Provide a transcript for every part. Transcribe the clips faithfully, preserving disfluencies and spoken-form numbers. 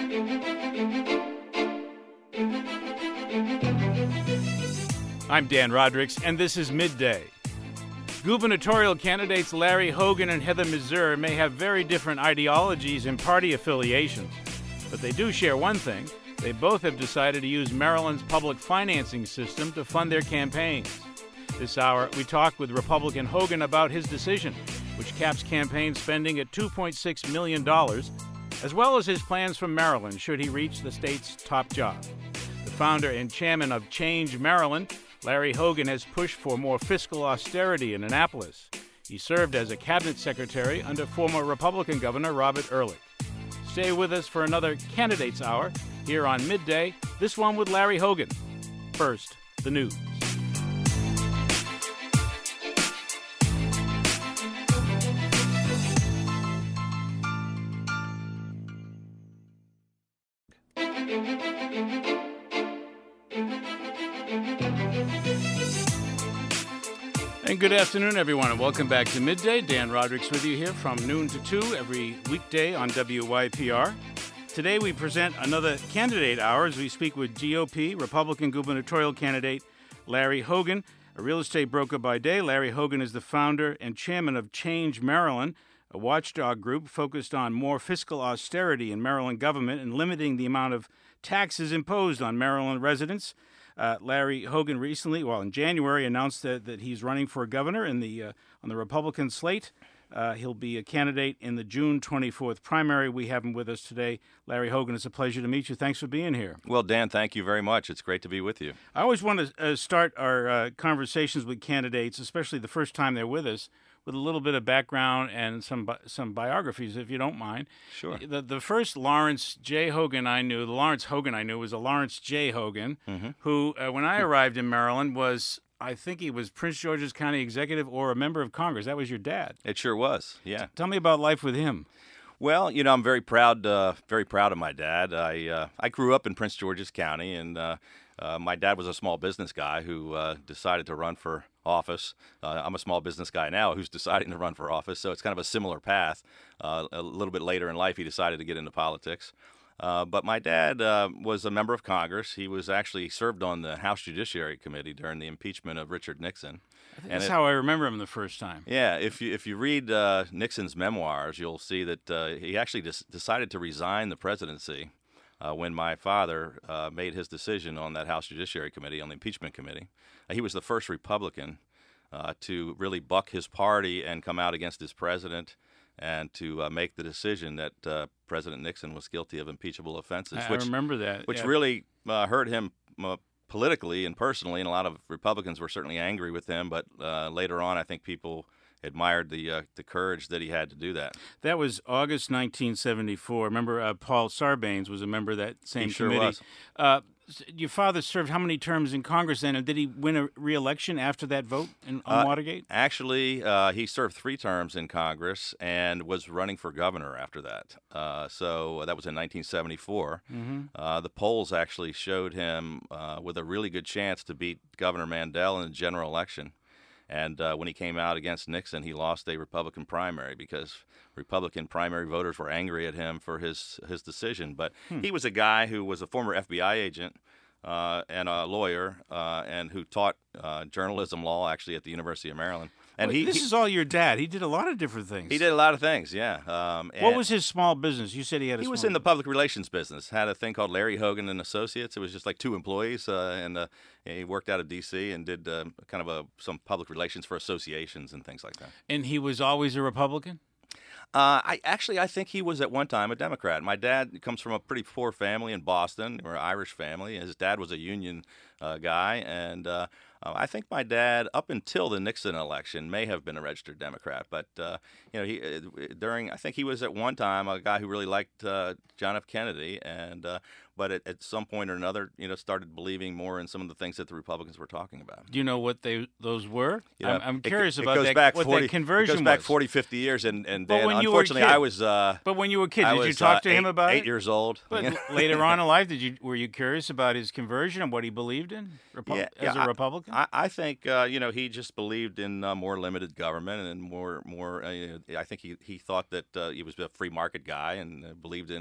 I'm Dan Rodrigues, and this is Midday. Gubernatorial candidates Larry Hogan and Heather Mazear may have very different ideologies and party affiliations, but they do share one thing. They both have decided to use Maryland's public financing system to fund their campaigns. This hour, we talk with Republican Hogan about his decision, which caps campaign spending at two point six million dollars, as well as his plans for Maryland should he reach the state's top job. The founder and chairman of Change Maryland, Larry Hogan, has pushed for more fiscal austerity in Annapolis. He served as a cabinet secretary under former Republican Governor Robert Ehrlich. Stay with us for another Candidates Hour here on Midday, this one with Larry Hogan. First, the news. And good afternoon, everyone, and welcome back to Midday. Dan Rodrigues with you here from noon to two every weekday on W Y P R. Today we present another Candidate Hour as we speak with G O P Republican gubernatorial candidate Larry Hogan. A real estate broker by day, Larry Hogan is the founder and chairman of Change Maryland, a watchdog group focused on more fiscal austerity in Maryland government and limiting the amount of taxes imposed on Maryland residents. Uh, Larry Hogan recently, well, in January, announced that, that he's running for governor in the uh, on the Republican slate. Uh, he'll be a candidate in the June twenty-fourth primary. We have him with us today. Larry Hogan, it's a pleasure to meet you. Thanks for being here. Well, Dan, thank you very much. It's great to be with you. I always want to uh, start our uh, conversations with candidates, especially the first time they're with us, with a little bit of background and some bi- some biographies, if you don't mind. Sure. The the first Lawrence J. Hogan I knew, the Lawrence Hogan I knew, was a Lawrence J. Hogan, mm-hmm. who, uh, when I arrived in Maryland, was, I think he was Prince George's County executive or a member of Congress. That was your dad. It sure was, yeah. T- tell me about life with him. Well, you know, I'm very proud, uh, very proud of my dad. I uh, I grew up in Prince George's County, and uh, uh, my dad was a small business guy who uh, decided to run for office. Uh, I'm a small business guy now who's deciding to run for office, so it's kind of a similar path. Uh, a little bit later in life, he decided to get into politics. Uh, but my dad uh, was a member of Congress. He was actually served on the House Judiciary Committee during the impeachment of Richard Nixon. I think that's it, how I remember him the first time. Yeah, if you if you read uh, Nixon's memoirs, you'll see that uh, he actually des- decided to resign the presidency uh, when my father uh, made his decision on that House Judiciary Committee, on the impeachment committee. Uh, he was the first Republican uh, to really buck his party and come out against his president, and to uh, make the decision that uh, President Nixon was guilty of impeachable offenses. I, which, I remember that. Which yeah. really uh, hurt him uh, politically and personally, and a lot of Republicans were certainly angry with him, but uh, later on I think people admired the uh, the courage that he had to do that. That was August nineteen seventy-four. Remember, uh, Paul Sarbanes was a member of that same he sure committee. Was. Uh, your father served how many terms in Congress then, and did he win a re-election after that vote in, on uh, Watergate? Actually, uh, he served three terms in Congress and was running for governor after that. Uh, so that was in nineteen seventy-four. Mm-hmm. Uh, the polls actually showed him uh, with a really good chance to beat Governor Mandel in the general election. And uh, when he came out against Nixon, he lost a Republican primary because Republican primary voters were angry at him for his his decision. But hmm. he was a guy who was a former F B I agent uh, and a lawyer uh, and who taught uh, journalism law actually at the University of Maryland. And well, he, this he, is all your dad. He did a lot of different things. He did a lot of things, yeah. Um, what was his small business? You said he had a He small was in the business. public relations business, had a thing called Larry Hogan and Associates. It was just like two employees, uh, and uh, he worked out of D C and did uh, kind of a, some public relations for associations and things like that. And he was always a Republican? Uh, I actually, I think he was at one time a Democrat. My dad comes from a pretty poor family in Boston. We're an Irish family. His dad was a union uh, guy, and uh, uh, I think my dad, up until the Nixon election, may have been a registered Democrat. But uh, you know, he uh, during I think he was at one time a guy who really liked uh, John F. Kennedy, and uh, but at, at some point or another, you know, started believing more in some of the things that the Republicans were talking about. Do you know what they those were? You know, I'm, I'm curious it, about it goes that, back what forty, that conversion It goes back was. forty, fifty years, and, and But Dan, when you were a unfortunately, kid- I was. Uh, But when you were a kid, I did was, you talk uh, to him eight, about eight it? years old. But l- later on in life, did you were you curious about his conversion and what he believed in Repu- Yeah, as yeah, a Republican? I, I think uh, you know he just believed in uh, more limited government and more more. Uh, I think he, he thought that uh, he was a free market guy and uh, believed in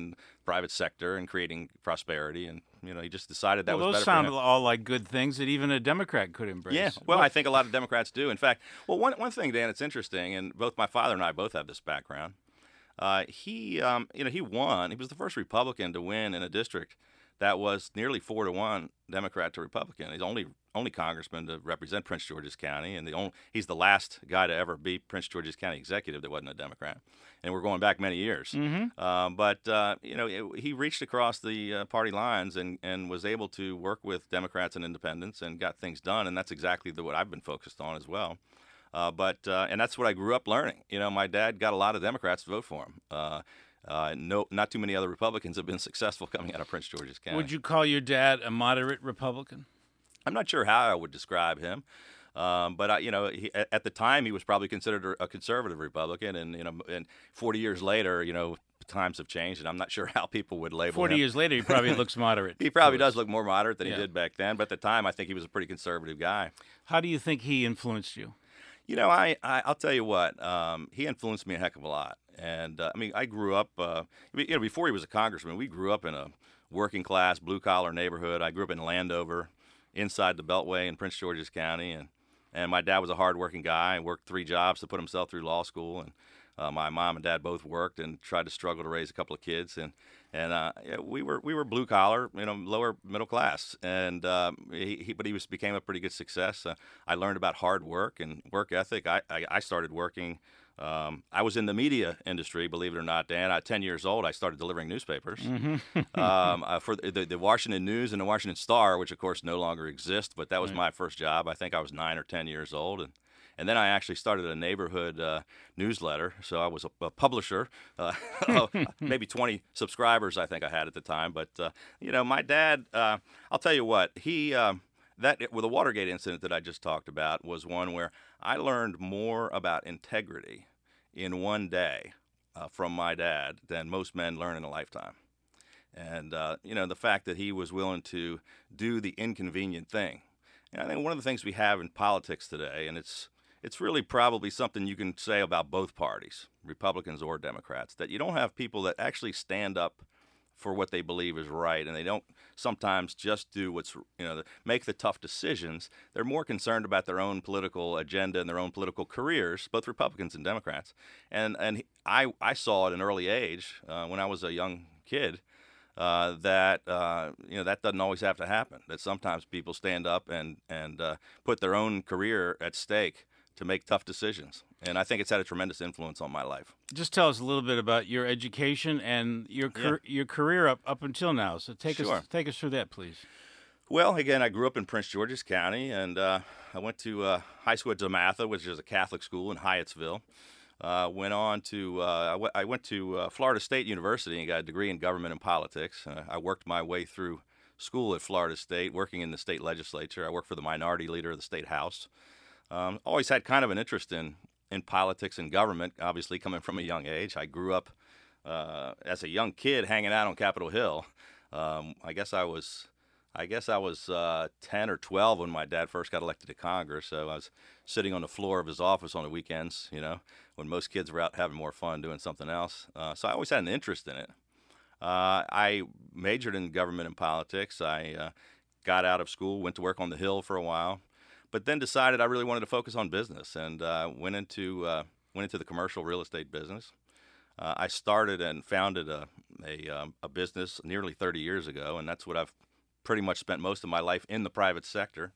private sector and creating prosperity, and you know he just decided that well, was those better sound for him. all like good things that even a Democrat could embrace. Yeah, well, I think a lot of Democrats do. In fact, well, one one thing, Dan, it's interesting, and both my father and I both have this background. Uh, he, um, you know, he won. He was the first Republican to win in a district that was nearly four to one Democrat to Republican. He's only only congressman to represent Prince George's County, and the only, he's the last guy to ever be Prince George's County executive that wasn't a Democrat. And we're going back many years. Mm-hmm. Um, but uh, you know, it, he reached across the uh, party lines and, and was able to work with Democrats and independents and got things done. And that's exactly the, what I've been focused on as well. Uh, but uh, and that's what I grew up learning. You know, my dad got a lot of Democrats to vote for him. Uh, uh, no, not too many other Republicans have been successful coming out of Prince George's County. Would you call your dad a moderate Republican? I'm not sure how I would describe him, um, but I, you know, he, at, at the time he was probably considered a conservative Republican, and you know, and forty years later, you know, times have changed, and I'm not sure how people would label Forty him. years later, he probably looks moderate. He probably to us. does look more moderate than Yeah. he did back then, but at the time, I think he was a pretty conservative guy. How do you think he influenced you? You know, I, I I'll tell you what, um, he influenced me a heck of a lot, and uh, I mean, I grew up, uh, you know, before he was a congressman, we grew up in a working class, blue collar neighborhood. I grew up in Landover, inside the Beltway in Prince George's County, and and my dad was a hardworking guy and worked three jobs to put himself through law school, and uh, my mom and dad both worked and tried to struggle to raise a couple of kids, and and uh, yeah, we were we were blue collar, you know, lower middle class, and um, he, he but he was became a pretty good success. Uh, I learned about hard work and work ethic. I I, I started working. Um, I was in the media industry, believe it or not, Dan. At ten years old, I started delivering newspapers Mm-hmm. um, uh, for the, the Washington News and the Washington Star, which of course no longer exist. But that was Right. my first job. I think I was nine or ten years old, and and then I actually started a neighborhood uh, newsletter. So I was a, a publisher, uh, maybe twenty subscribers I think I had at the time. But uh, you know, my dad, uh, I'll tell you what, he. Um, That well, the Watergate incident that I just talked about was one where I learned more about integrity in one day uh, from my dad than most men learn in a lifetime. And uh, you know, the fact that he was willing to do the inconvenient thing. And I think one of the things we have in politics today, and it's it's really probably something you can say about both parties, Republicans or Democrats, that you don't have people that actually stand up for what they believe is right, and they don't sometimes just do what's, you know, make the tough decisions. They're more concerned about their own political agenda and their own political careers, both Republicans and Democrats. And and I I saw at an early age uh, when I was a young kid uh, that uh, you know that doesn't always have to happen. That sometimes people stand up and and uh, put their own career at stake to make tough decisions. And I think it's had a tremendous influence on my life. Just tell us a little bit about your education and your car- your career up, up until now. So take Sure. us take us through that, please. Well, again, I grew up in Prince George's County, and uh, I went to uh, high school at DeMatha, which is a Catholic school in Hyattsville. Uh, went on to uh, I, w- I went to uh, Florida State University and got a degree in government and politics. Uh, I worked my way through school at Florida State, working in the state legislature. I worked for the minority leader of the state house. Um, always had kind of an interest in in politics and government, obviously coming from a young age. I grew up uh, as a young kid hanging out on Capitol Hill. Um, I guess I was, I guess I was uh, ten or twelve when my dad first got elected to Congress. So I was sitting on the floor of his office on the weekends, you know, when most kids were out having more fun doing something else. Uh, so I always had an interest in it. Uh, I majored in government and politics. I uh, got out of school, went to work on the Hill for a while, but then decided I really wanted to focus on business, and uh, went into uh, went into the commercial real estate business. Uh, I started and founded a a, um, a business nearly thirty years ago, and that's what I've pretty much spent most of my life in the private sector.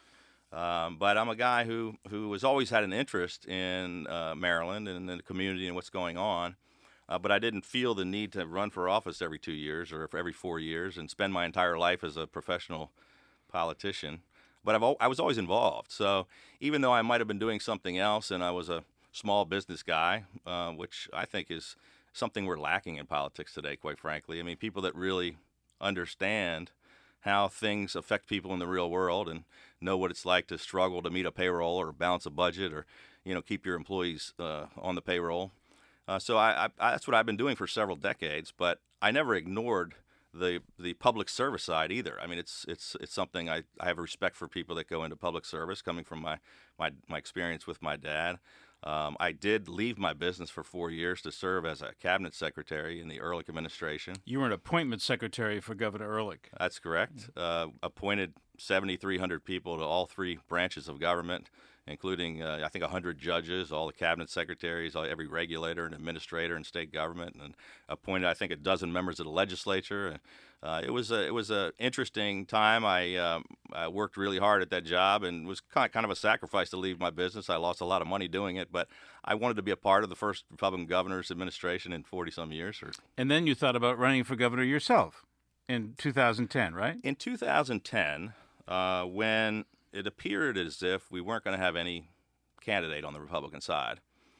Um, but I'm a guy who who has always had an interest in uh, Maryland and in the community and what's going on. Uh, but I didn't feel the need to run for office every two years or for every four years and spend my entire life as a professional politician. But I've al- I was always involved. So even though I might have been doing something else and I was a small business guy, uh, which I think is something we're lacking in politics today, quite frankly. I mean, people that really understand how things affect people in the real world and know what it's like to struggle to meet a payroll or balance a budget or, you know, keep your employees uh, on the payroll. Uh, so I, I, that's what I've been doing for several decades, but I never ignored the the public service side either. I mean, it's it's it's something I, I have respect for people that go into public service, coming from my my, my experience with my dad. Um, I did leave my business for four years to serve as a cabinet secretary in the Ehrlich administration. You were an appointment secretary for Governor Ehrlich. That's correct. Uh, appointed seventy-three hundred people to all three branches of government, including, uh, I think, one hundred judges, all the cabinet secretaries, all, every regulator and administrator in state government, and appointed, I think, a dozen members of the legislature. Uh, it was a, it was an interesting time. I, um, I worked really hard at that job, and it was kind of, kind of a sacrifice to leave my business. I lost a lot of money doing it, but I wanted to be a part of the first Republican governor's administration in forty-some years. Or... And then you thought about running for governor yourself in two thousand ten, right? In two thousand ten, uh, when it appeared as if we weren't going to have any candidate on the Republican side,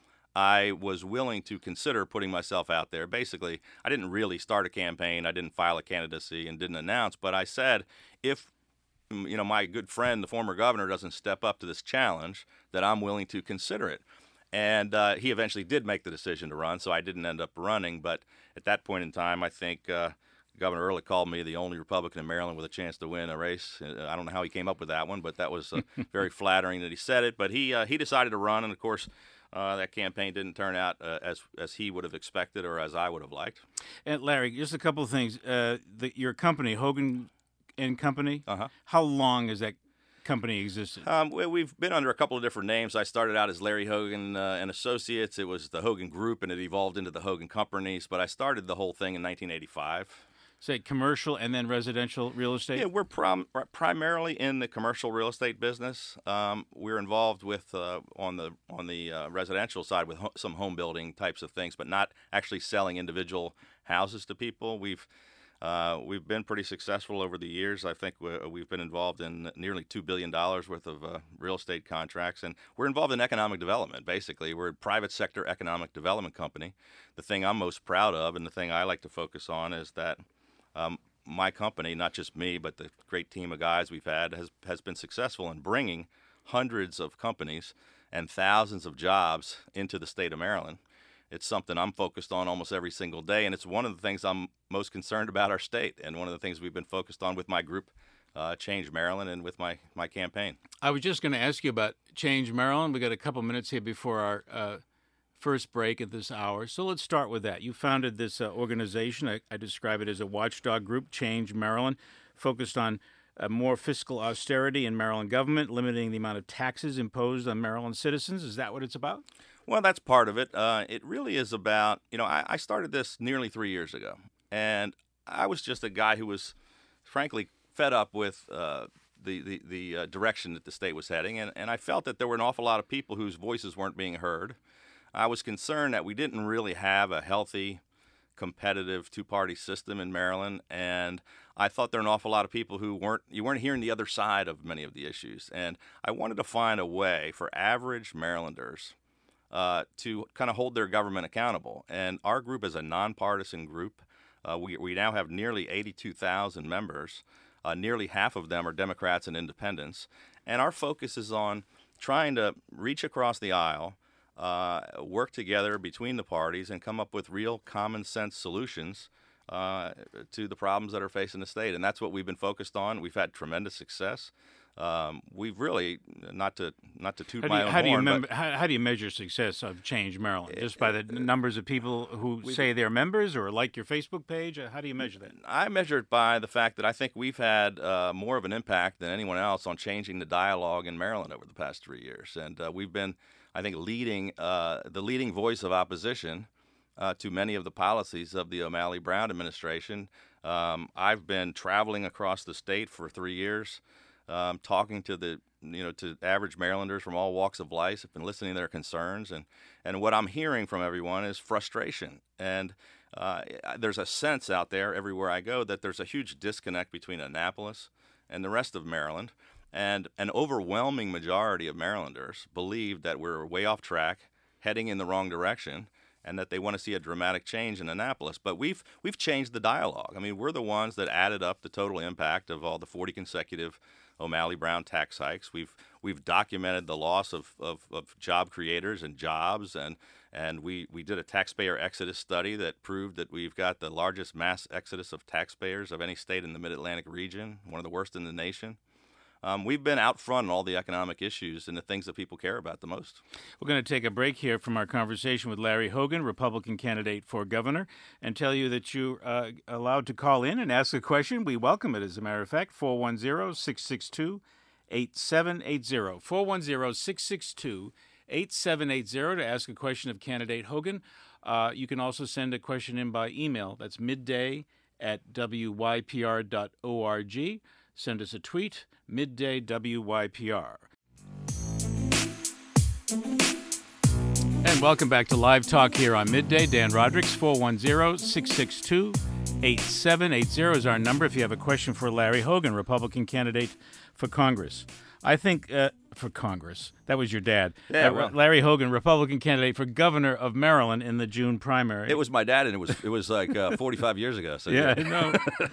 I was willing to consider putting myself out there. Basically, I didn't really start a campaign. I didn't file a candidacy and didn't announce. But I said, if you know my good friend, the former governor, doesn't step up to this challenge, that I'm willing to consider it. And uh, he eventually did make the decision to run, so I didn't end up running. But at that point in time, I think uh, Governor Ehrlich called me the only Republican in Maryland with a chance to win a race. I don't know how he came up with that one, but that was uh, very flattering that he said it. But he uh, he decided to run, and of course, Uh, that campaign didn't turn out uh, as as he would have expected or as I would have liked. And Larry, just a couple of things. Uh, the, your company, Hogan and Company, Uh-huh. how long has that company existed? Um, we, we've been under a couple of different names. I started out as Larry Hogan uh, and Associates. It was the Hogan Group, and it evolved into the Hogan Companies. But I started the whole thing in nineteen eighty-five. Say commercial and then residential real estate? Yeah, we're prom- primarily in the commercial real estate business. Um, we're involved with uh, on the on the uh, residential side with ho- some home building types of things, but not actually selling individual houses to people. We've uh, we've been pretty successful over the years. I think we- we've been involved in nearly two billion dollars worth of uh, real estate contracts, and we're involved in economic development. Basically, we're a private sector economic development company. The thing I'm most proud of, and the thing I like to focus on, is that Um, my company, not just me, but the great team of guys we've had, has has been successful in bringing hundreds of companies and thousands of jobs into the state of Maryland. It's something I'm focused on almost every single day, and it's one of the things I'm most concerned about our state, and one of the things we've been focused on with my group, uh, Change Maryland, and with my, my campaign. I was just going to ask you about Change Maryland. We got a couple minutes here before our uh, first break at this hour. So let's start with that. You founded this uh, organization. I, I describe it as a watchdog group, Change Maryland, focused on uh, more fiscal austerity in Maryland government, limiting the amount of taxes imposed on Maryland citizens. Is that what it's about? Well, that's part of it. Uh, it really is about, you know, I, I started this nearly three years ago, and I was just a guy who was, frankly, fed up with uh, the, the, the uh, direction that the state was heading, and, and I felt that there were an awful lot of people whose voices weren't being heard. I was concerned that we didn't really have a healthy, competitive two-party system in Maryland, and I thought there were an awful lot of people who weren't you weren't hearing the other side of many of the issues, and I wanted to find a way for average Marylanders uh, to kind of hold their government accountable. And our group is a nonpartisan group. Uh, we we now have nearly eighty-two thousand members. Uh, nearly half of them are Democrats and independents, and our focus is on trying to reach across the aisle, Uh, work together between the parties, and come up with real common sense solutions uh, to the problems that are facing the state. And that's what we've been focused on. We've had tremendous success. Um, we've really, not to not to toot How do my you, own how do you horn, member, but how, how do you measure success of Change Maryland? Just by the numbers of people who say they're members or like your Facebook page? How do you measure that? I measure it by the fact that I think we've had uh, more of an impact than anyone else on changing the dialogue in Maryland over the past three years. And uh, we've been, I think, leading uh, the leading voice of opposition uh, to many of the policies of the O'Malley Brown administration. Um, I've been traveling across the state for three years, um, talking to the you know to average Marylanders from all walks of life. I've been listening to their concerns, and and what I'm hearing from everyone is frustration. And uh, there's a sense out there everywhere I go that there's a huge disconnect between Annapolis and the rest of Maryland. And an overwhelming majority of Marylanders believe that we're way off track, heading in the wrong direction, and that they want to see a dramatic change in Annapolis. But we've we've changed the dialogue. I mean, we're the ones that added up the total impact of all the forty consecutive O'Malley Brown tax hikes. We've we've documented the loss of, of, of job creators and jobs, and and we, we did a taxpayer exodus study that proved that we've got the largest mass exodus of taxpayers of any state in the Mid-Atlantic region, one of the worst in the nation. um, we've been out front on all the economic issues and the things that people care about the most. We're going to take a break here from our conversation with Larry Hogan, Republican candidate for governor, and tell you that you're uh, allowed to call in and ask a question. We welcome it, as a matter of fact. four one zero, six six two, eight seven eight zero. four one zero, six six two, eight seven eight zero to ask a question of candidate Hogan. Uh, you can also send a question in by email. That's midday at w y p r dot org. Send us a tweet, midday W Y P R. And welcome back to Live Talk here on Midday. Dan Rodricks, four one zero, six six two, eight seven eight zero is our number if you have a question for Larry Hogan, Republican candidate for Congress. I think, uh, for Congress, that was your dad. Yeah, uh, well. Larry Hogan, Republican candidate for governor of Maryland in the June primary. It was my dad, and it was it was like uh, forty-five years ago. So yeah, I know.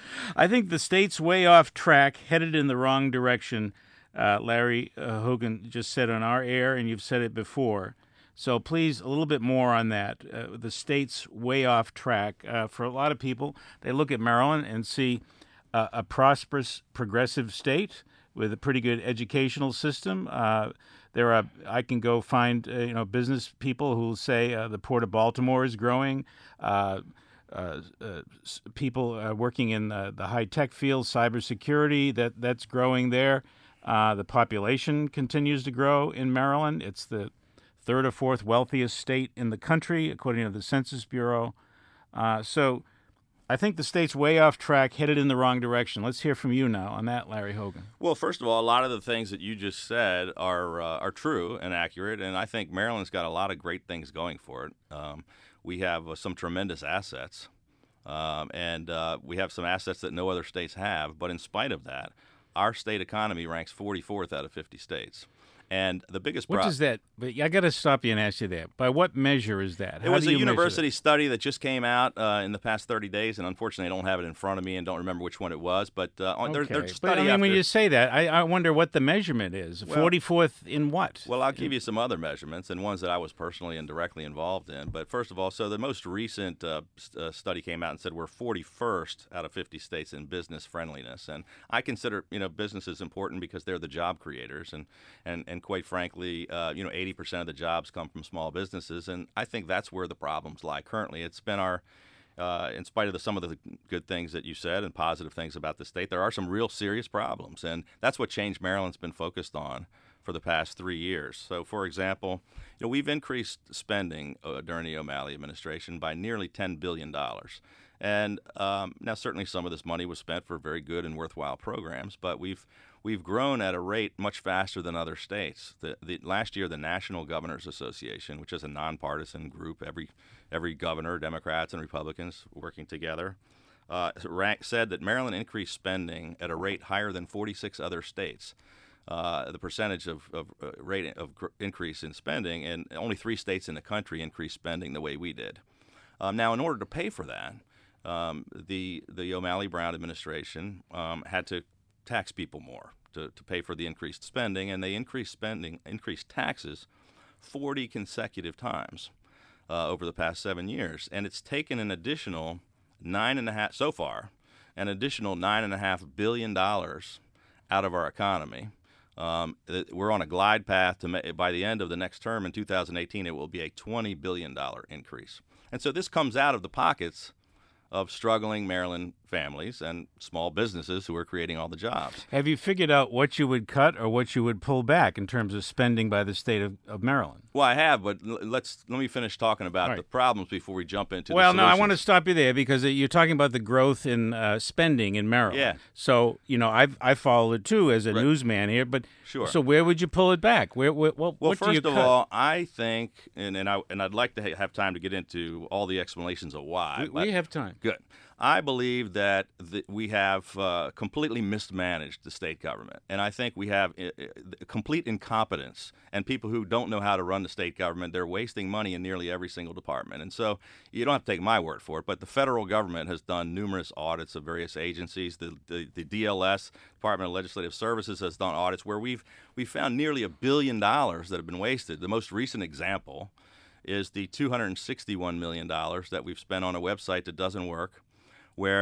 I think the state's way off track, headed in the wrong direction. Uh, Larry uh, Hogan just said on our air, and you've said it before. So please, a little bit more on that. Uh, the state's way off track. Uh, for a lot of people, they look at Maryland and see uh, a prosperous, progressive state with a pretty good educational system. Uh, there are, I can go find, uh, you know, business people who say uh, the Port of Baltimore is growing. Uh, uh, uh, people uh, working in the, the high-tech field, cybersecurity, that, that's growing there. Uh, the population continues to grow in Maryland. It's the third or fourth wealthiest state in the country, according to the Census Bureau. Uh, so I think the state's way off track, headed in the wrong direction. Let's hear from you now on that, Larry Hogan. Well, first of all, a lot of the things that you just said are uh, are true and accurate, and I think Maryland's got a lot of great things going for it. Um, we have uh, some tremendous assets, um, and uh, we have some assets that no other states have. But in spite of that, our state economy ranks forty-fourth out of fifty states. And the biggest What pro- does that? But I got to stop you and ask you that. By what measure is that? It How was do a you measure university that? study that just came out uh, in the past thirty days, and unfortunately, I don't have it in front of me and don't remember which one it was. But uh, on Okay. their, their study but I mean, when after- you say that, I, I wonder what the measurement is. Well- forty-fourth in what? Well, I'll give you some other measurements and ones that I was personally and directly involved in. But first of all, so the most recent uh, st- uh, study came out and said we're forty-first out of fifty states in business friendliness, and I consider you know businesses important because they're the job creators, and and and quite frankly, uh, you know, eighty percent of the jobs come from small businesses, and I think that's where the problems lie currently. It's been our Uh, in spite of the, some of the good things that you said and positive things about the state, there are some real serious problems, and that's what Change Maryland's been focused on for the past three years. So, for example, you know, we've increased spending uh, during the O'Malley administration by nearly ten billion dollars. And um, now, certainly, some of this money was spent for very good and worthwhile programs, but we've we've grown at a rate much faster than other states. The, the, last year, the National Governors Association, which is a nonpartisan group, every every governor, Democrats and Republicans working together, uh, rank, said that Maryland increased spending at a rate higher than forty-six other states. Uh, the percentage of, of uh, rate of gr- increase in spending, and only three states in the country increased spending the way we did. Um, now, in order to pay for that, um, the the O'Malley Brown administration um, had to tax people more to, to pay for the increased spending, and they increased spending, increased taxes forty consecutive times uh, over the past seven years, and it's taken an additional nine and a half so far, an additional nine and a half billion dollars out of our economy. Um, we're on a glide path to ma- by the end of the next term in two thousand eighteen, it will be a twenty billion dollars increase. And so this comes out of the pockets of struggling Maryland families and small businesses who are creating all the jobs. Have you figured out what you would cut or what you would pull back in terms of spending by the state of, of Maryland? Well, I have, but l- let's let me finish talking about All right. the problems before we jump into Well, the no, I solutions. want to stop you there because you're talking about the growth in uh, spending in Maryland. Yeah. So, you know, I've, I followed it too as a Right. newsman here, but Sure. so where would you pull it back? Where, where what, Well, what do first you of cut? all, I think, and, and, I, and I'd like to ha- have time to get into all the explanations of why. we, but- we have time. Good. I believe that th- we have uh, completely mismanaged the state government, and I think we have uh, uh, complete incompetence and people who don't know how to run the state government. They're wasting money in nearly every single department, and so you don't have to take my word for it, but the federal government has done numerous audits of various agencies. The, the, the D L S, Department of Legislative Services, has done audits where we've we found nearly a billion dollars that have been wasted. The most recent example is the two hundred sixty-one million dollars that we've spent on a website that doesn't work, where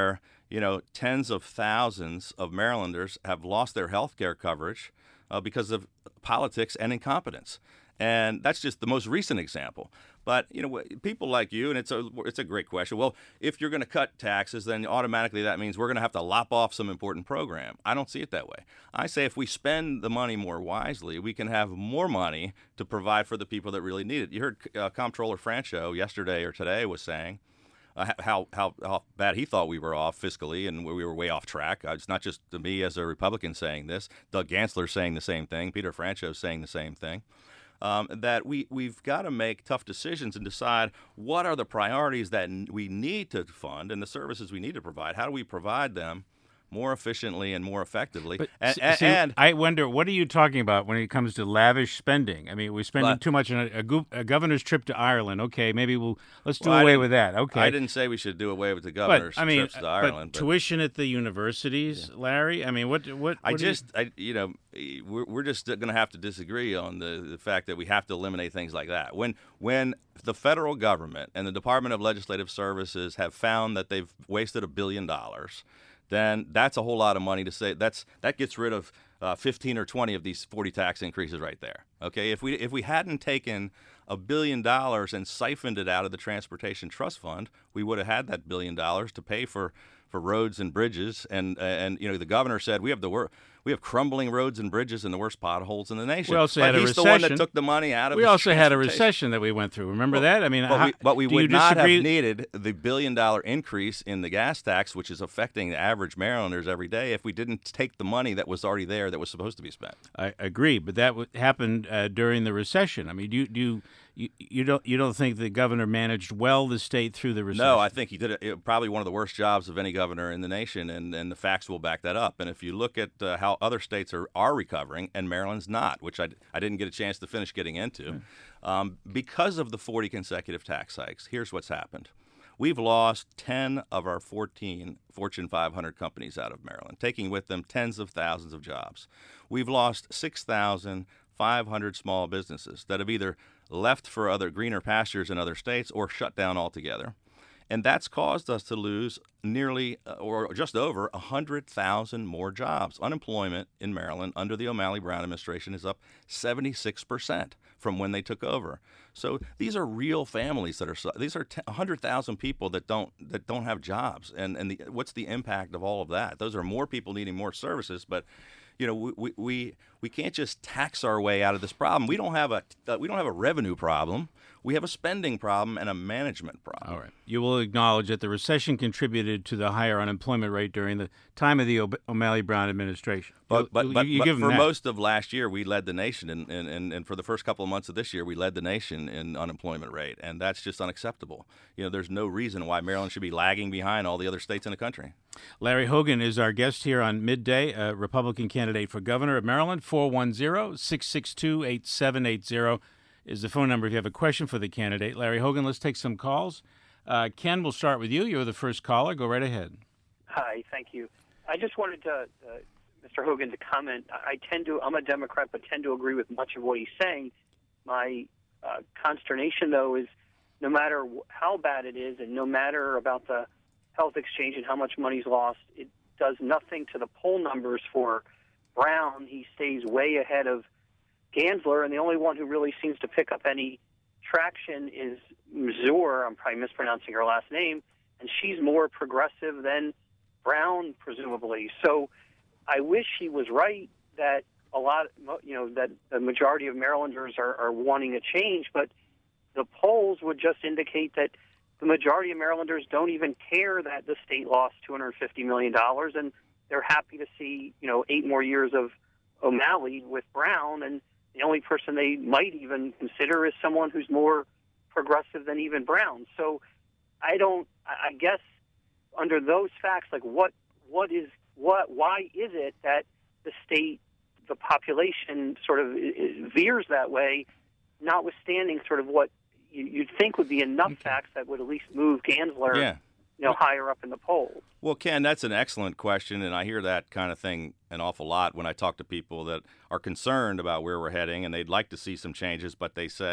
you know, tens of thousands of Marylanders have lost their health care coverage uh, because of politics and incompetence. And that's just the most recent example. But, you know, people like you, and it's a it's a great question. Well, if you're going to cut taxes, then automatically that means we're going to have to lop off some important program. I don't see it that way. I say if we spend the money more wisely, we can have more money to provide for the people that really need it. You heard uh, Comptroller Francho yesterday or today was saying uh, how, how how bad he thought we were off fiscally and we were way off track. Uh, it's not just me as a Republican saying this. Doug Gansler saying the same thing. Peter Francho saying the same thing. Um, that we, we've got to make tough decisions and decide what are the priorities that we need to fund and the services we need to provide. How do we provide them more efficiently and more effectively? But and, see, and I wonder, what are you talking about when it comes to lavish spending? I mean, we're spending but, too much on a, a, go- a governor's trip to Ireland. Okay, maybe we'll let's do well, away with that. Okay, I didn't say we should do away with the governor's but, I mean, trips to Ireland. But, but tuition at the universities, yeah. Larry. I mean, what what? what I do just, you... I, you know, we're we're just going to have to disagree on the, the fact that we have to eliminate things like that. When when the federal government and the Department of Legislative Services have found that they've wasted a billion dollars, then that's a whole lot of money to say. That's that gets rid of uh, fifteen or twenty of these forty tax increases right there. Okay, if we if we hadn't taken a billion dollars and siphoned it out of the Transportation Trust Fund, we would have had that billion dollars to pay for, for roads and bridges. And and you know the governor said we have the wor- we have crumbling roads and bridges and the worst potholes in the nation. We also but had a he's recession. the one that took the money out of. We the also had a recession that we went through. Remember well, that? I mean, but how, we, but we do would you not disagree? have needed the billion dollar increase in the gas tax, which is affecting the average Marylanders every day, if we didn't take the money that was already there that was supposed to be spent. I agree, but that w- happened uh, during the recession. I mean, do you, do you, you you don't you don't think the governor managed well the state through the recession? No, I think he did it, it, probably one of the worst jobs of any governor in the nation, and, and the facts will back that up. And if you look at uh, how other states are, are recovering, and Maryland's not, which I, I didn't get a chance to finish getting into, mm. um, because of the forty consecutive tax hikes, here's what's happened. We've lost ten of our fourteen Fortune five hundred companies out of Maryland, taking with them tens of thousands of jobs. We've lost six thousand five hundred small businesses that have either left for other greener pastures in other states or shut down altogether. And that's caused us to lose nearly or just over one hundred thousand more jobs. Unemployment in Maryland under the O'Malley Brown administration is up seventy-six percent from when they took over. So these are real families that are these are one hundred thousand people that don't that don't have jobs. And and the, what's the impact of all of that? Those are more people needing more services, but you know, we, we we can't just tax our way out of this problem. We don't have a uh, we don't have a revenue problem. We have a spending problem and a management problem. All right. You will acknowledge that the recession contributed to the higher unemployment rate during the time of the o- O'Malley Brown administration. But but, you, but, you but give for that. most of last year, we led the nation, and, and, and, and for the first couple of months of this year, we led the nation in unemployment rate, and that's just unacceptable. You know, there's no reason why Maryland should be lagging behind all the other states in the country. Larry Hogan is our guest here on Midday, a Republican candidate for governor of Maryland. four one zero, six six two, eight seven eight zero is the phone number if you have a question for the candidate. Larry Hogan, let's take some calls. Uh, Ken, we'll start with you. You're the first caller. Go right ahead. Hi, thank you. I just wanted to, uh, Mister Hogan, to comment. I tend to, I'm a Democrat, but tend to agree with much of what he's saying. My uh, consternation, though, is no matter how bad it is and no matter about the health exchange and how much money's lost, it does nothing to the poll numbers for Brown. He stays way ahead of Gansler, and the only one who really seems to pick up any traction is Mazur. I'm probably mispronouncing her last name, and she's more progressive than Brown, presumably. So I wish he was right that a lot, you know, that the majority of Marylanders are, are wanting a change, but the polls would just indicate that the majority of Marylanders don't even care that the state lost two hundred fifty million dollars, and they're happy to see, you know, eight more years of O'Malley with Brown, and the only person they might even consider is someone who's more progressive than even Brown. So I don't, I guess under those facts, like what, what is, what, why is it that the state, the population sort of veers that way, notwithstanding sort of what you'd think would be enough okay. facts that would at least move Gansler yeah. you know, higher up in the polls? Well, Ken, that's an excellent question, and I hear that kind of thing an awful lot when I talk to people that are concerned about where we're heading, and they'd like to see some changes, but they say,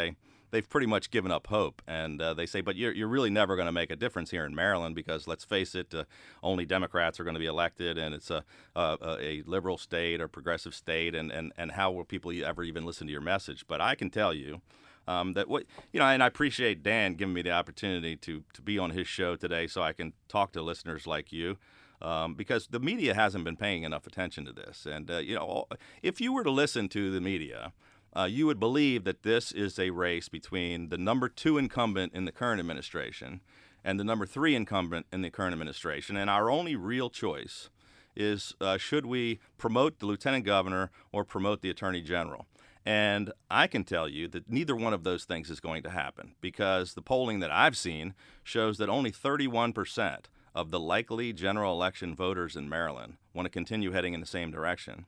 they've pretty much given up hope. And uh, they say, but you're, you're really never going to make a difference here in Maryland because, let's face it, uh, only Democrats are going to be elected, and it's a, a, a liberal state or progressive state, and, and, and how will people ever even listen to your message? But I can tell you um, that what, you know, and I appreciate Dan giving me the opportunity to, to be on his show today so I can talk to listeners like you. Um, because the media hasn't been paying enough attention to this. And, uh, you know, if you were to listen to the media, uh, you would believe that this is a race between the number two incumbent in the current administration and the number three incumbent in the current administration. And our only real choice is uh, should we promote the lieutenant governor or promote the attorney general? And I can tell you that neither one of those things is going to happen, because the polling that I've seen shows that only thirty-one percent of the likely general election voters in Maryland want to continue heading in the same direction.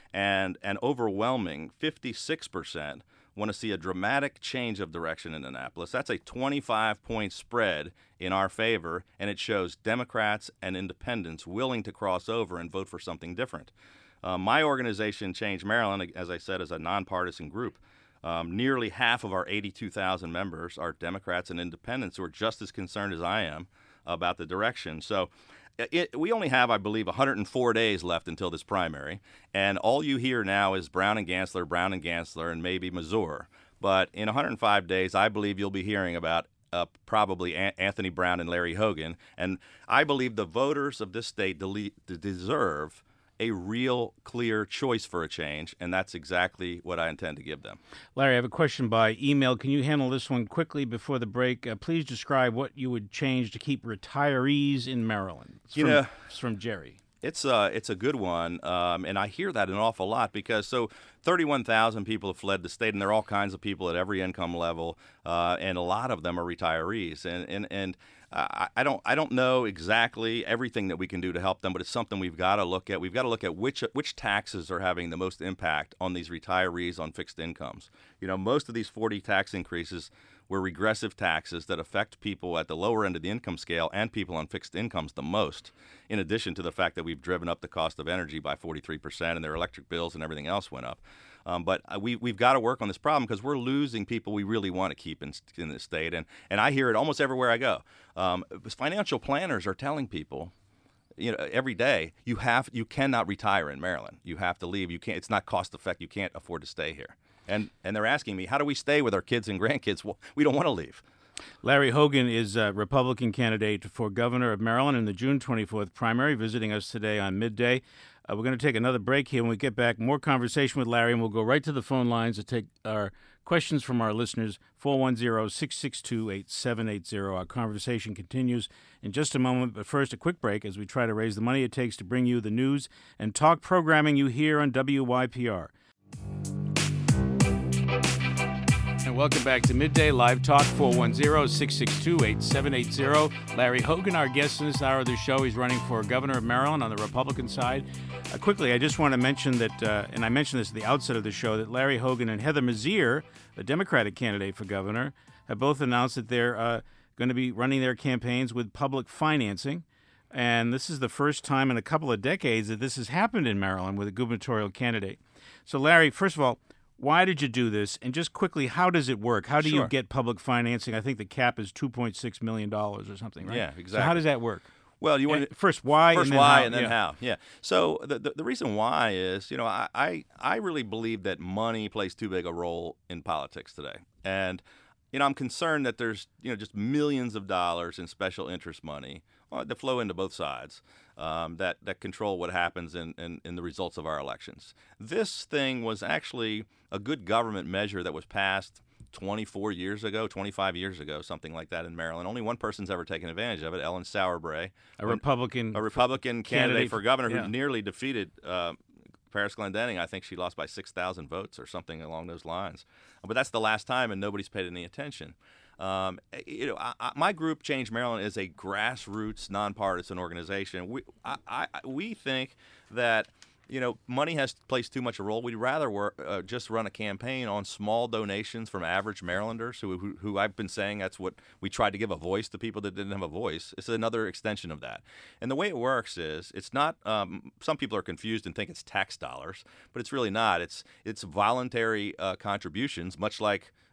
And an overwhelming fifty-six percent want to see a dramatic change of direction in Annapolis. That's a twenty-five point spread in our favor, and it shows Democrats and independents willing to cross over and vote for something different. Uh, my organization, Change Maryland, as I said, is a nonpartisan group. Um, nearly half of our eighty-two thousand members are Democrats and independents who are just as concerned as I am about the direction. So it, we only have, I believe, one hundred four days left until this primary, and all you hear now is Brown and Gansler, Brown and Gansler, and maybe Mazur. But in one hundred five days, I believe you'll be hearing about uh, probably a- Anthony Brown and Larry Hogan, and I believe the voters of this state de- deserve a real clear choice for a change, and that's exactly what I intend to give them. Larry, I have a question by email. Can you handle this one quickly before the break? Uh, please describe what you would change to keep retirees in Maryland. It's you from, know, it's from Jerry. It's uh, it's a good one, um, and I hear that an awful lot because so thirty-one thousand people have fled the state, and there are all kinds of people at every income level, uh, and a lot of them are retirees, and and and. Uh, I don't. I don't know exactly everything that we can do to help them, but it's something we've got to look at. We've got to look at which which taxes are having the most impact on these retirees on fixed incomes. You know, most of these forty tax increases were regressive taxes that affect people at the lower end of the income scale and people on fixed incomes the most. In addition to the fact that we've driven up the cost of energy by forty-three percent, and their electric bills and everything else went up. Um, but we, we've got to work on this problem because we're losing people we really want to keep in, in this state. And, and I hear it almost everywhere I go. Um, financial planners are telling people, you know, every day, you have you cannot retire in Maryland. You have to leave. You can't. It's not cost effective. You can't afford to stay here. And and they're asking me, how do we stay with our kids and grandkids? Well, we don't want to leave. Larry Hogan is a Republican candidate for governor of Maryland in the June twenty-fourth primary, visiting us today on Midday. Uh, we're going to take another break here. When we get back, more conversation with Larry, and we'll go right to the phone lines to take our questions from our listeners, four one zero, six six two, eight seven eight zero. Our conversation continues in just a moment, but first a quick break as we try to raise the money it takes to bring you the news and talk programming you hear on W Y P R. And welcome back to Midday Live Talk, four one zero, six six two, eight seven eight zero. Larry Hogan, our guest in this hour of the show. He's running for governor of Maryland on the Republican side. Uh, quickly, I just want to mention that, uh, and I mentioned this at the outset of the show, that Larry Hogan and Heather Mazier, a Democratic candidate for governor, have both announced that they're uh, going to be running their campaigns with public financing. And this is the first time in a couple of decades that this has happened in Maryland with a gubernatorial candidate. So, Larry, first of all, why did you do this? And just quickly, how does it work? How do Sure. you get public financing? I think the cap is two point six million dollars or something, right? Yeah, exactly. So how does that work? Well, you want And first, why? First, and then why, how? and then yeah. how. Yeah. So the, the the reason why is, you know, I, I I really believe that money plays too big a role in politics today, and you know, I'm concerned that there's you know just millions of dollars in special interest money uh, that flow into both sides um, that that control what happens in, in in the results of our elections. This thing was actually a good government measure that was passed twenty-four years ago, twenty-five years ago, something like that in Maryland. Only one person's ever taken advantage of it, Ellen Sauerbrey, A Republican, a Republican candidate, candidate for governor yeah. who nearly defeated uh, Paris Glendening. I think she lost by six thousand votes or something along those lines. But that's the last time, and nobody's paid any attention. Um, you know, I, I, my group, Change Maryland, is a grassroots, nonpartisan organization. We, I, I, we think that you know, money has plays too much a role. We'd rather work, uh, just run a campaign on small donations from average Marylanders who, who, who I've been saying that's what we tried to give a voice to people that didn't have a voice. It's another extension of that. And the way it works is it's not um, – some people are confused and think it's tax dollars, but it's really not. It's, it's voluntary uh, contributions, much like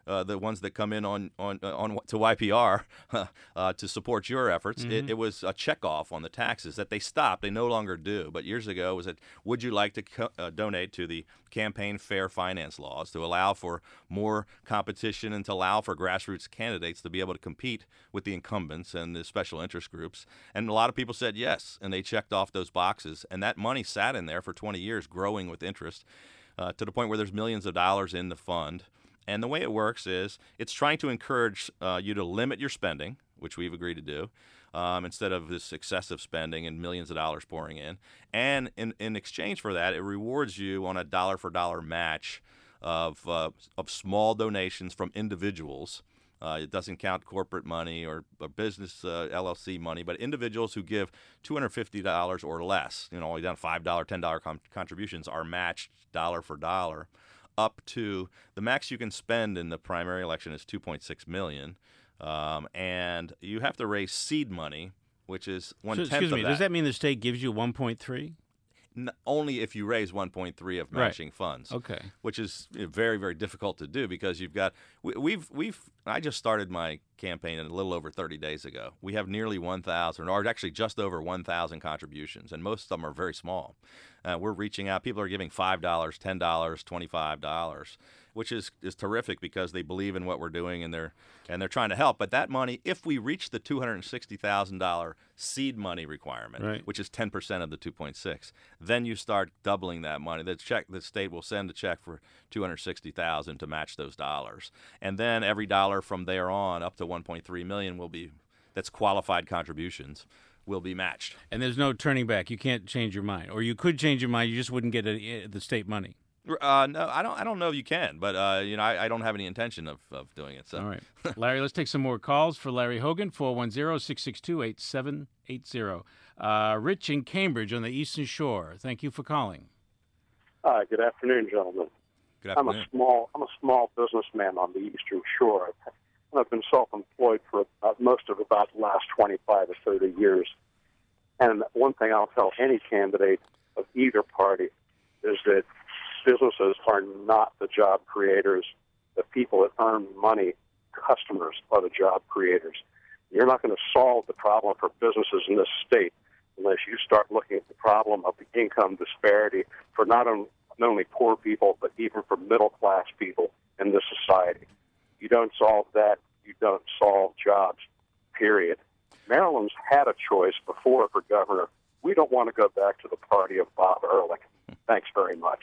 uh, the ones that come in on on on to Y P R uh, to support your efforts. Mm-hmm. It, it was a checkoff on the taxes that they stopped. They no longer do. But years ago, it was that would you like to co- uh, donate to the campaign fair finance laws to allow for more competition and to allow for grassroots candidates to be able to compete with the incumbents and the special interest groups? And a lot of people said yes, and they checked off those boxes. And that money sat in there for twenty years, growing with interest, uh, to the point where there's millions of dollars in the fund. And the way it works is it's trying to encourage uh, you to limit your spending, which we've agreed to do, um, instead of this excessive spending and millions of dollars pouring in. And in, in exchange for that, it rewards you on a dollar-for-dollar match of uh, of small donations from individuals. Uh, it doesn't count corporate money or, or business uh, L L C money, but individuals who give two hundred fifty dollars or less, you know, only down five dollars, ten dollars com- contributions are matched dollar for dollar, up to the max you can spend in the primary election is two point six million dollars, um, and you have to raise seed money, which is one tenth so, excuse of me, that. Does that mean the state gives you one point three? N- only if you raise one point three of matching right. funds. Okay. Which is you know, very, very difficult to do because you've got we, we've we've I just started my campaign a little over thirty days ago. We have nearly one thousand, or actually just over one thousand contributions, and most of them are very small. Uh, we're reaching out. People are giving five dollars, ten dollars, twenty-five dollars, which is, is terrific because they believe in what we're doing and they're and they're trying to help. But that money, if we reach the two hundred sixty thousand dollars seed money requirement, right. which is ten percent of the two point six, then you start doubling that money. The check, the state will send a check for two hundred sixty thousand dollars to match those dollars, and then every dollar from there on up to one point three million dollars will be that's qualified contributions. Will be matched. And there's no turning back. You can't change your mind. Or you could change your mind, you just wouldn't get a, the state money. Uh, no, I don't I don't know if you can, but uh, you know, I, I don't have any intention of, of doing it. So. All right. Larry, let's take some more calls for Larry Hogan, four one zero, six six two, eight seven eight zero. Uh, Rich in Cambridge on the Eastern Shore. Thank you for calling. Hi, good afternoon, gentlemen. Good afternoon. I'm a small I'm a small businessman on the Eastern Shore. I've been self-employed for about, most of about the last twenty-five or thirty years. And one thing I'll tell any candidate of either party is that businesses are not the job creators. The people that earn money, customers, are the job creators. You're not going to solve the problem for businesses in this state unless you start looking at the problem of the income disparity for not only poor people, but even for middle-class people in this society. You don't solve that, you don't solve jobs, period. Maryland's had a choice before for governor. We don't want to go back to the party of Bob Ehrlich. Thanks very much.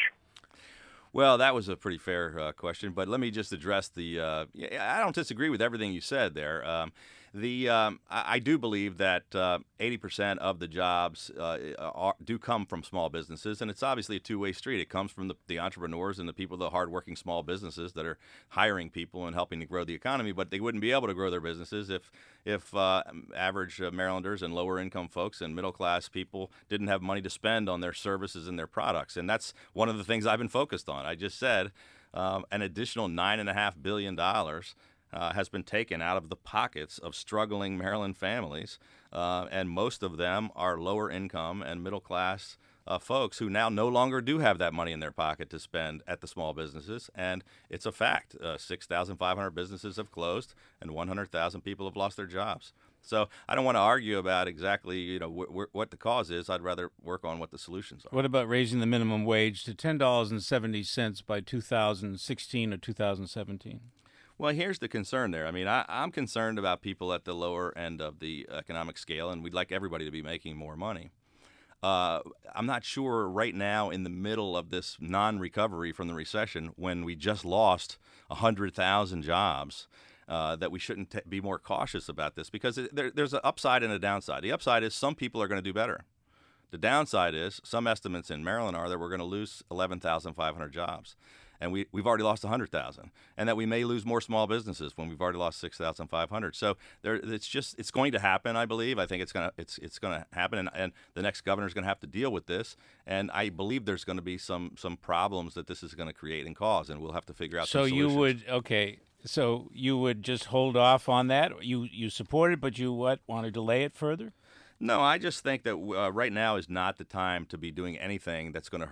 Well, that was a pretty fair uh, question, but let me just address the uh, – I don't disagree with everything you said there. Um, the um, I, I do believe that uh, eighty percent of the jobs uh, are, do come from small businesses, and it's obviously a two-way street. It comes from the, the entrepreneurs and the people, the hardworking small businesses that are hiring people and helping to grow the economy, but they wouldn't be able to grow their businesses if if uh, average uh, Marylanders and lower-income folks and middle-class people didn't have money to spend on their services and their products. And that's one of the things I've been focused on. I just said um, an additional nine point five billion dollars uh, has been taken out of the pockets of struggling Maryland families, uh, and most of them are lower income and middle class uh, folks who now no longer do have that money in their pocket to spend at the small businesses. And it's a fact. Uh, six thousand five hundred businesses have closed and one hundred thousand people have lost their jobs. So I don't want to argue about exactly, you know, wh- wh- what the cause is. I'd rather work on what the solutions are. What about raising the minimum wage to ten dollars and seventy cents by two thousand sixteen or two thousand seventeen? Well, here's the concern there. I mean, I, I'm concerned about people at the lower end of the economic scale, and we'd like everybody to be making more money. Uh, I'm not sure right now in the middle of this non-recovery from the recession when we just lost one hundred thousand jobs, Uh, that we shouldn't t- be more cautious about this because it, there, there's an upside and a downside. The upside is some people are going to do better. The downside is some estimates in Maryland are that we're going to lose eleven thousand five hundred jobs, and we, we've already lost one hundred thousand, and that we may lose more small businesses when we've already lost six thousand five hundred. So there, it's just it's going to happen, I believe. I think it's going to it's it's going to happen, and, and the next governor is going to have to deal with this. And I believe there's going to be some some problems that this is going to create and cause, and we'll have to figure out. So some solutions. you would okay. So you would just hold off on that? You you support it, but you what want to delay it further? No, I just think that uh, right now is not the time to be doing anything that's going to hurt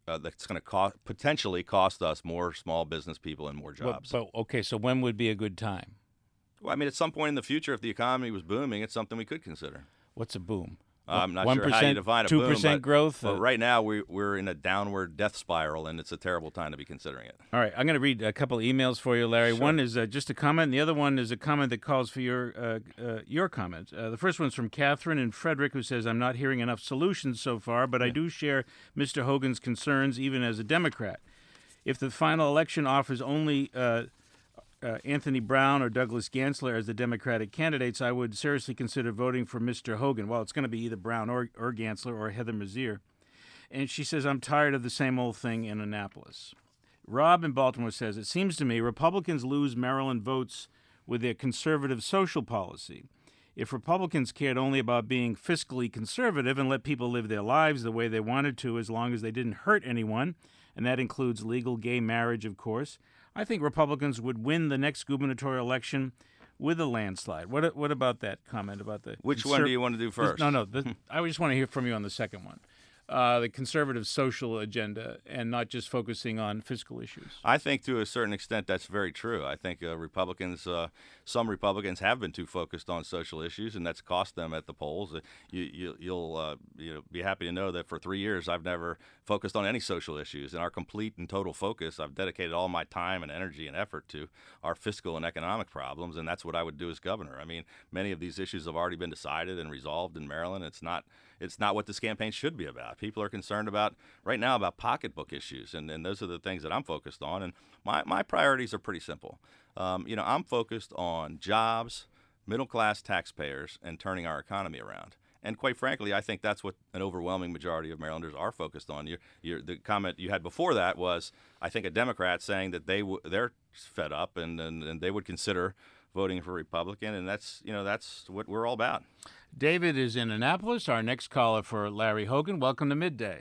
uh, that's going to cost potentially cost us more small business people and more jobs. But, but okay, so when would be a good time? Well, I mean, at some point in the future, if the economy was booming, it's something we could consider. What's a boom? I'm not one sure how you define a two boom, percent but, growth. but uh, right now we, we're in a downward death spiral, and it's a terrible time to be considering it. All right, I'm going to read a couple of emails for you, Larry. Sure. One is uh, just a comment, and the other one is a comment that calls for your uh, uh, your comment. Uh, the first one's from Catherine and Frederick, who says, I'm not hearing enough solutions so far, but yeah. I do share Mister Hogan's concerns, even as a Democrat. If the final election offers only uh, uh, Anthony Brown or Douglas Gansler as the Democratic candidates, I would seriously consider voting for Mister Hogan. Well, it's going to be either Brown or, or Gansler or Heather Mazier. And she says, I'm tired of the same old thing in Annapolis. Rob in Baltimore says, it seems to me Republicans lose Maryland votes with their conservative social policy. If Republicans cared only about being fiscally conservative and let people live their lives the way they wanted to as long as they didn't hurt anyone, and that includes legal gay marriage, of course, I think Republicans would win the next gubernatorial election with a landslide. What what about that comment about the... Which conser- one do you want to do first? No, no. The, I just want to hear from you on the second one. Uh, the conservative social agenda and not just focusing on fiscal issues. I think to a certain extent that's very true. I think uh, Republicans, uh, some Republicans have been too focused on social issues, and that's cost them at the polls. Uh, you, you, you'll uh, you know, be happy to know that for three years I've never focused on any social issues. In our complete and total focus, I've dedicated all my time and energy and effort to our fiscal and economic problems, and that's what I would do as governor. I mean, many of these issues have already been decided and resolved in Maryland. It's not It's not what this campaign should be about. People are concerned about, right now, about pocketbook issues, and, and those are the things that I'm focused on. And my, my priorities are pretty simple. Um, you know, I'm focused on jobs, middle-class taxpayers, and turning our economy around. And quite frankly, I think that's what an overwhelming majority of Marylanders are focused on. You're, you're, the comment you had before that was, I think, a Democrat saying that they w- they're fed up and, and, and they would consider voting for Republican, and that's, you know, that's what we're all about. David is in Annapolis, our next caller for Larry Hogan. Welcome to Midday.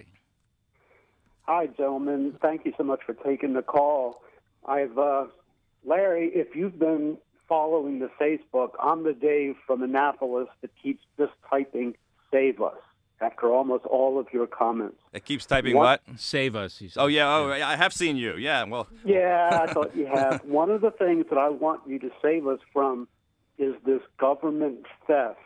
Hi, gentlemen. Thank you so much for taking the call. I've, uh, Larry, if you've been following the Facebook, I'm the Dave from Annapolis that keeps just typing "Save Us" after almost all of your comments. It keeps typing what? what? Save us, he said. Oh, yeah. Oh, I have seen you. Yeah, well. Yeah, I thought you have. One of the things that I want you to save us from is this government theft.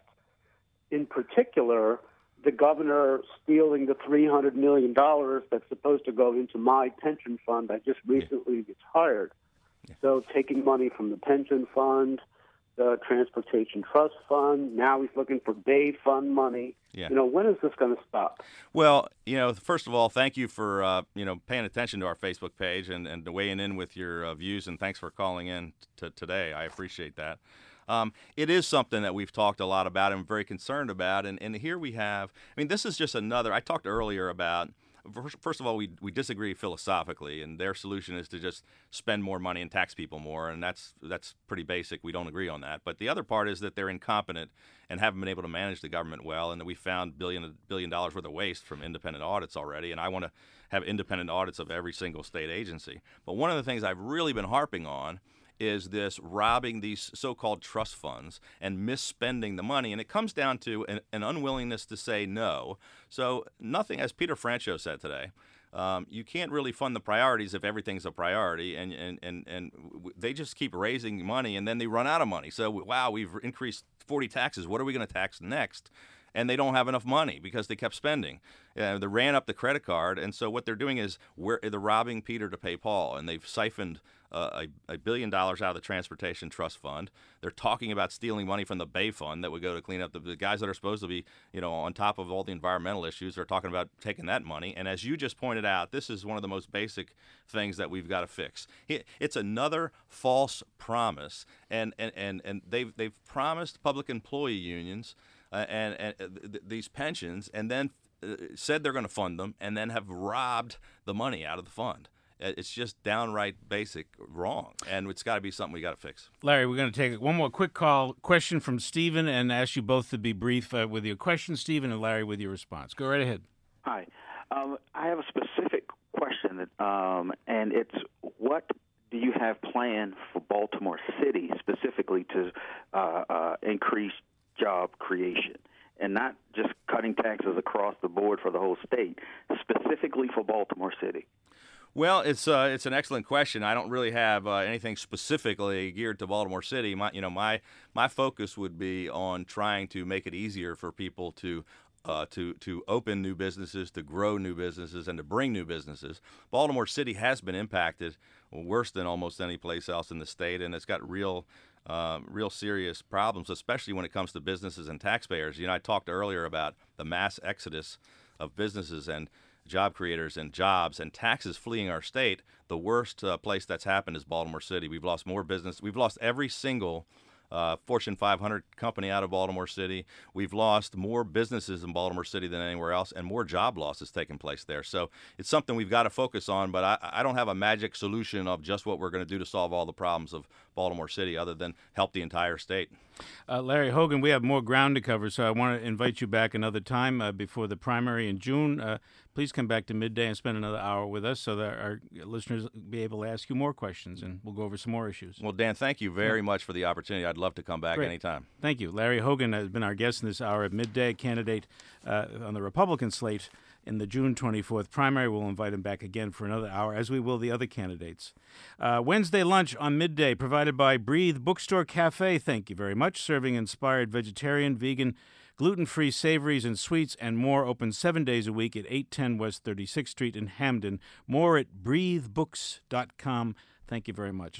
In particular, the governor stealing the three hundred million dollars that's supposed to go into my pension fund. I just recently yeah. retired. Yeah. So taking money from the pension fund, the Transportation Trust Fund, now he's looking for Bay Fund money. Yeah. You know, when is this going to stop? Well, you know, first of all, thank you for, uh, you know, paying attention to our Facebook page and, and weighing in with your uh, views, and thanks for calling in t- today. I appreciate that. Um, it is something that we've talked a lot about and very concerned about, and, and here we have, I mean, this is just another, I talked earlier about, first of all, we we disagree philosophically, and their solution is to just spend more money and tax people more, and that's that's pretty basic. We don't agree on that. But the other part is that they're incompetent and haven't been able to manage the government well, and that we found billion billion dollars worth of waste from independent audits already, and I want to have independent audits of every single state agency. But one of the things I've really been harping on is this robbing these so-called trust funds and misspending the money. And it comes down to an, an unwillingness to say no. So nothing, as Peter Franchot said today, um, you can't really fund the priorities if everything's a priority. And, and, and, and they just keep raising money, and then they run out of money. So, wow, we've increased forty taxes. What are we going to tax next? And they don't have enough money because they kept spending. Uh, they ran up the credit card, and so what they're doing is we're, they're robbing Peter to pay Paul, and they've siphoned uh, a, a billion dollars out of the Transportation Trust Fund. They're talking about stealing money from the Bay Fund that would go to clean up the, the guys that are supposed to be, you know, on top of all the environmental issues. They're talking about taking that money, and as you just pointed out, this is one of the most basic things that we've got to fix. It's another false promise, and and and, and they've they've promised public employee unions Uh, and, and uh, th- these pensions, and then uh, said they're going to fund them, and then have robbed the money out of the fund. It's just downright basic wrong, and it's got to be something we got to fix. Larry, we're going to take one more quick call question from Stephen, and ask you both to be brief uh, with your question, Stephen, and Larry with your response. Go right ahead. Hi, um, I have a specific question, that, um, and it's what do you have planned for Baltimore City specifically to uh, uh, increase job creation? and not just cutting taxes across the board for the whole state, specifically for Baltimore City? Well, it's uh, it's an excellent question. I don't really have uh, anything specifically geared to Baltimore City. My, you know, my my focus would be on trying to make it easier for people to uh, to to open new businesses, to grow new businesses, and to bring new businesses. Baltimore City has been impacted worse than almost any place else in the state, and it's got real. Uh, real serious problems, especially when it comes to businesses and taxpayers. You know, I talked earlier about the mass exodus of businesses and job creators and jobs and taxes fleeing our state. The worst uh, place that's happened is Baltimore City. We've lost more business. We've lost every single uh, Fortune five hundred company out of Baltimore City. We've lost more businesses in Baltimore City than anywhere else, and more job loss has taken place there. So it's something we've got to focus on, but I, I don't have a magic solution of just what we're going to do to solve all the problems of Baltimore City other than help the entire state. Uh, Larry Hogan, we have more ground to cover, so I want to invite you back another time uh, before the primary in June. Uh, please come back to midday and spend another hour with us so that our listeners will be able to ask you more questions, and we'll go over some more issues. Well, Dan, thank you very yeah. much for the opportunity. I'd love to come back Great. anytime. Thank you. Larry Hogan has been our guest in this hour at midday, candidate uh, on the Republican slate in the June twenty-fourth primary. We'll invite him back again for another hour, as we will the other candidates. Uh, Wednesday lunch on midday, provided by Breathe Bookstore Cafe. Thank you very much. Serving inspired vegetarian, vegan, gluten-free savories and sweets and more. Open seven days a week at eight ten West thirty-sixth Street in Hamden. More at breathe books dot com. Thank you very much.